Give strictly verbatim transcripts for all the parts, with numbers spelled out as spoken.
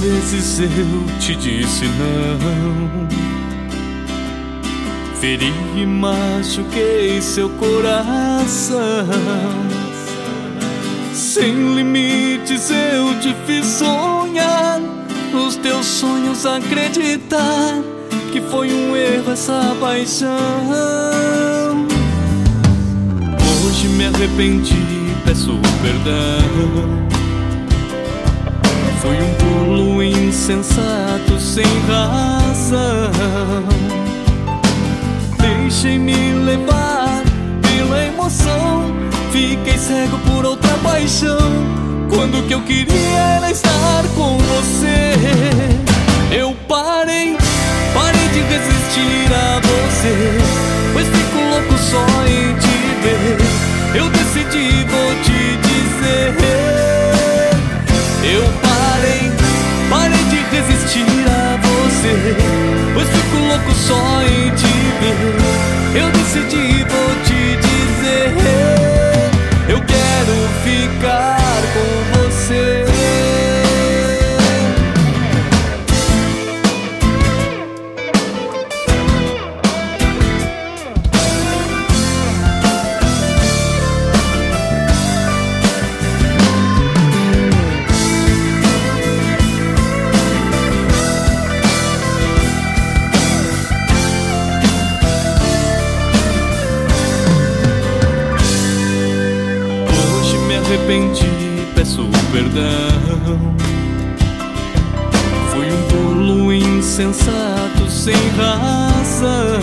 vezes eu te disse não, feri e machuquei seu coração. Sem limites eu te fiz sonhar, nos teus sonhos acreditar que foi um erro essa paixão. Hoje me arrependi, peço perdão. Fui um tolo insensato sem razão. Deixei-me levar pela emoção, fiquei cego por outra paixão, quando o que eu queria era estar com você. Eu parei, parei de resistir a você, pois fico louco só em te ver. Eu decidi, vou te dizer. Eu parei, parei de resistir a você, pois fico louco só em te ver. Eu decidi, vou te dizer. Eu quero ficar com você. Arrependi, peço perdão. Fui um tolo insensato sem razão.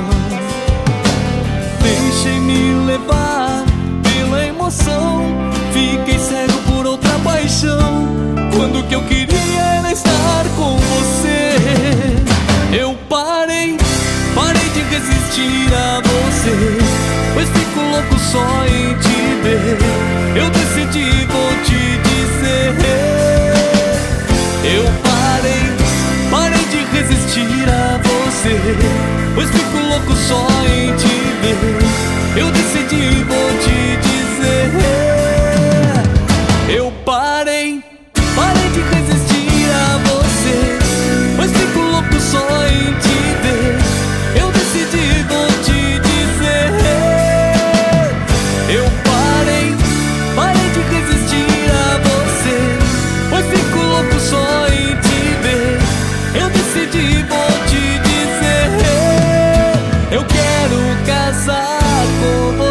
Deixei-me levar pela emoção, fiquei cego por outra paixão, quando o que eu queria era estar com você. Eu parei, parei de resistir a você, pois fico louco só em te ver. Eu decidi, vou te dizer. Eu parei, parei de resistir a você, pois fico louco só em te ver. Eu decidi, vou te dizer. Eu parei, parei de resistir a você, pois fico louco só em te ver. Eu decidi, vou te dizer. Eu parei, parei de resistir a você, pois fico louco só em te ver. Eu decidi, vou te dizer. Eu quero casar com você.